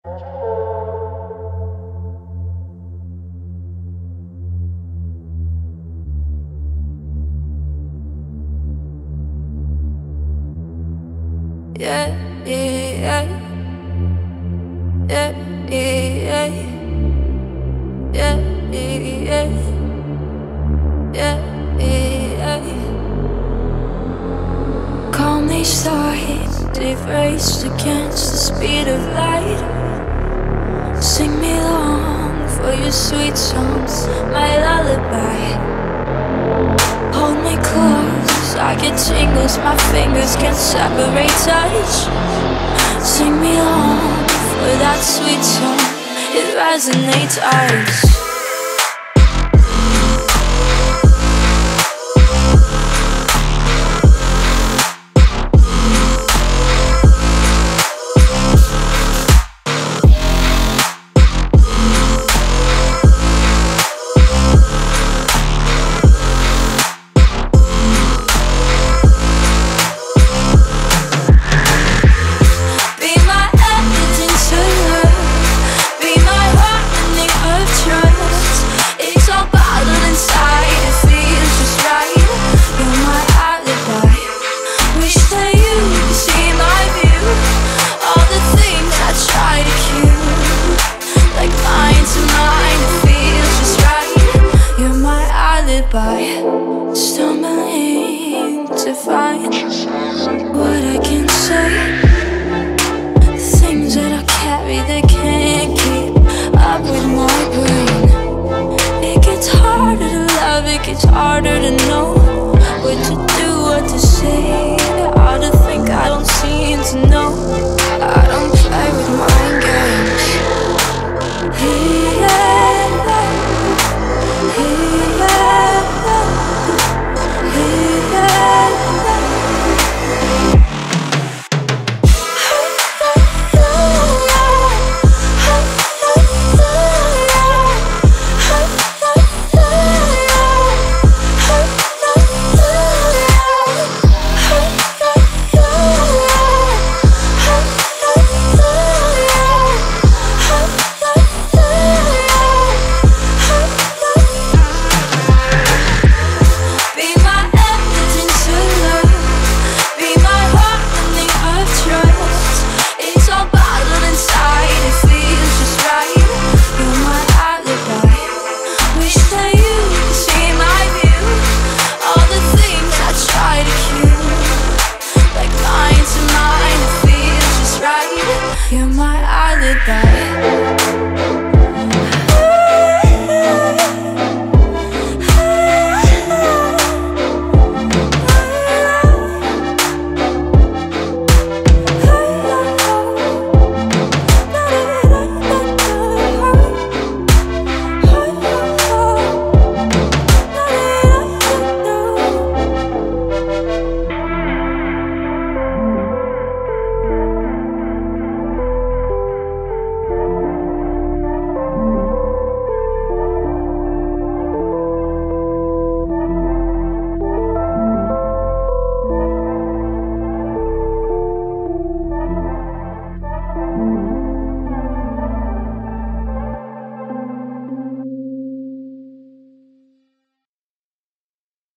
Yeah, yeah, yeah, yeah, yeah, yeah, yeah, yeah. Calmly started, it raced against the speed of light. Sing me along for your sweet songs, my lullaby. Hold me close, I get tingles, my fingers can't separate touch. Sing me along for that sweet song, it resonates us. Stumbling to find what I can say. The things that I carry, they can't keep up with my brain. It gets harder to love, it gets harder to know what to do, what to say.